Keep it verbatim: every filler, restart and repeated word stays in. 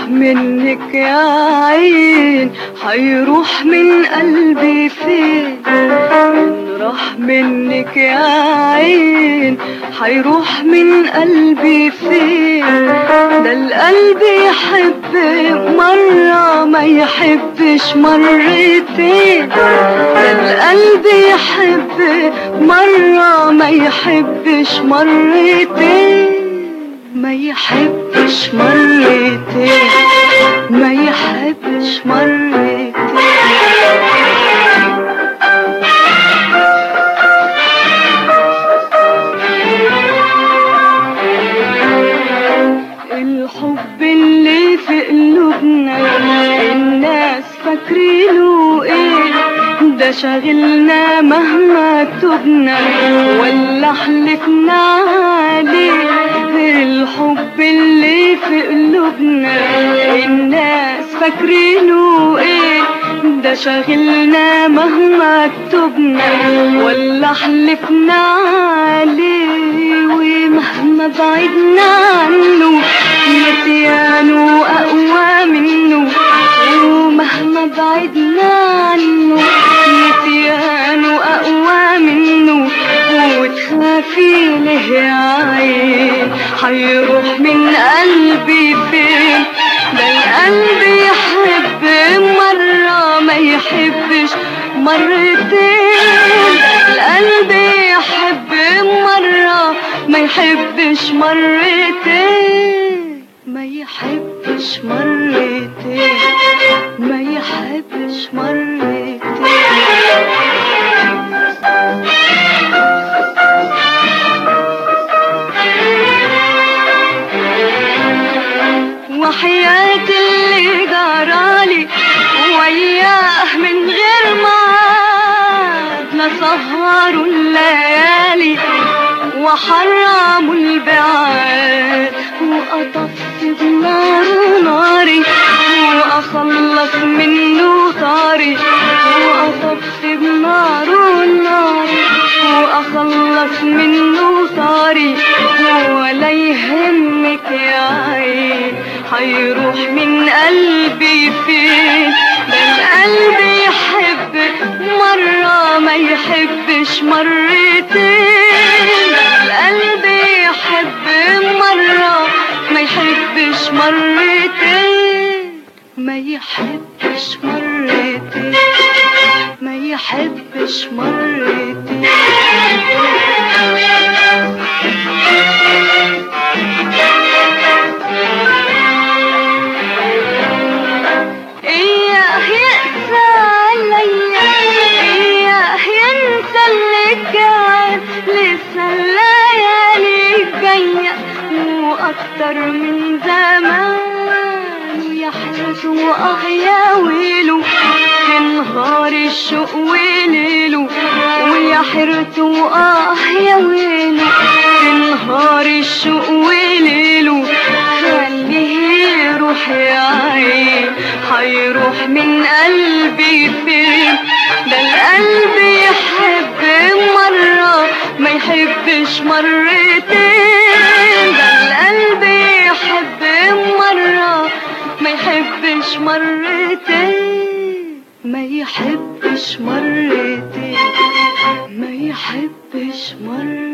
منك يا عين حيروح من قلبي فين؟ راح منك يا عين حيروح من قلبي فين؟ ده القلب يحب مرة ما يحبش مرتين، ده القلب يحب مرة ما يحبش مرتين، ما يحبش مرتين، ما يحبش مرتين. الحب اللي في قلوبنا الناس فاكرينه ايه؟ ده شاغلنا مهما تبنا ولا حلفنا عليه. الحب اللي في قلوبنا الناس فاكرينه ايه؟ ده شاغلنا مهما تبنا ولا حلفنا عليه. ومهما بعدنا عنه نسيانه أقوى منه، ومهما بعدنا عنه نسيانه أقوى منه. وتخافي له يا عين حيروح من قلبي فين؟ ده القلب يحب مرة ما يحبش مرتين، القلب يحب مرة ما يحبش مرتين، ما يحبش مرتين، ما يحبش مرتين. وحياة اللي جرالي وياه من غير ميعاد لسهروا الليالي وحرموا البعاد، وأطفي بنار ناري وأخلص منه طاري، وأطفي بنار ناري وأخلص منه طاري. ولا يهمك يا عين حيروح من قلبي فين؟ ده القلب يحب مرة ما يحبش مرتين، القلب يحب مرة ما يحبش مرتين، ما يحبش مرتين، ما يحبش مرتين. إياه يقسى عليا إياه ينسى اللي كان، لسه الليالي جاية وأكتر من زمان. يحرس وآه يا ويله في نهار الشوق وليله، ويحرس وآه يا ويله في نهار الشوق وليله. خليه يروح يا عين حيروح من قلبي فين؟ ده القلب يحب مرة ما يحبش مرتين، ده القلب يحب مرة ما يحبش مرتين، ما يحبش مرتين، ما يحبش مرتين.